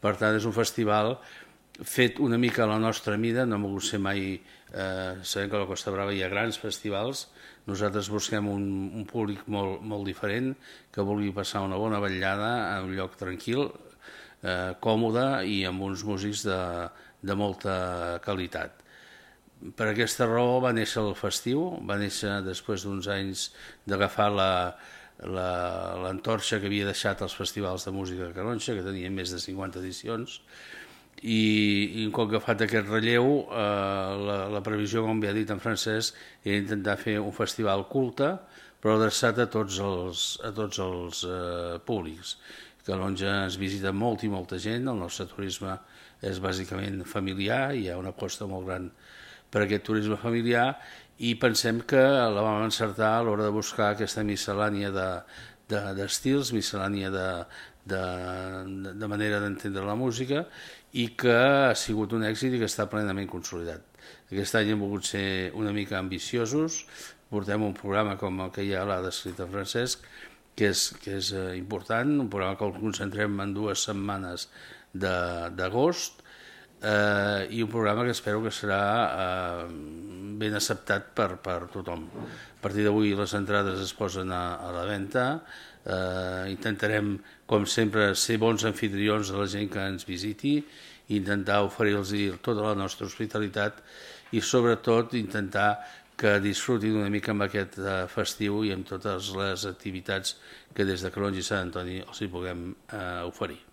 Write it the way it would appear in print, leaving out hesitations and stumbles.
Per tant, és un festival fet una mica a la nostra mida, no hem volgut ser mai... sabem que a la Costa Brava hi ha grans festivals, nosaltres busquem un públic molt diferent, que vulgui passar una bona vetllada en un lloc tranquil, còmode i amb uns músics de molta qualitat. Per aquesta raó va néixer el festiu, va néixer després d'uns anys d'agafar l'antorxa que havia deixat els festivals de música de Canonja, que tenien més de 50 edicions, i un cop agafat aquest relleu, la previsió, com ja ha dit en Francesc, era intentar fer un festival culte, però adreçat a tots els públics. Canonja ens visita molta gent, el nostre turisme és bàsicament familiar, hi ha una aposta molt gran per aquest turisme familiar, i pensem que la vam encertar a l'hora de buscar aquesta miscel·lània d'estils, miscel·lània de manera d'entendre la música, i que ha sigut un èxit i que està plenament consolidat. Aquest any hem volgut ser una mica ambiciosos, portem un programa com el que ja l'ha descrit en Francesc, que és important, un programa que el concentrem en 2 setmanes d'agost, i un programa que espero que serà ben acceptat per tothom. A partir d'avui les entrades es posen a la venda, intentarem, com sempre, ser bons anfitrions de la gent que ens visiti, intentar oferir-los tota la nostra hospitalitat i sobretot intentar que disfrutin una mica amb aquest festiu i amb totes les activitats que des de Canonja i Sant Antoni els hi puguem oferir.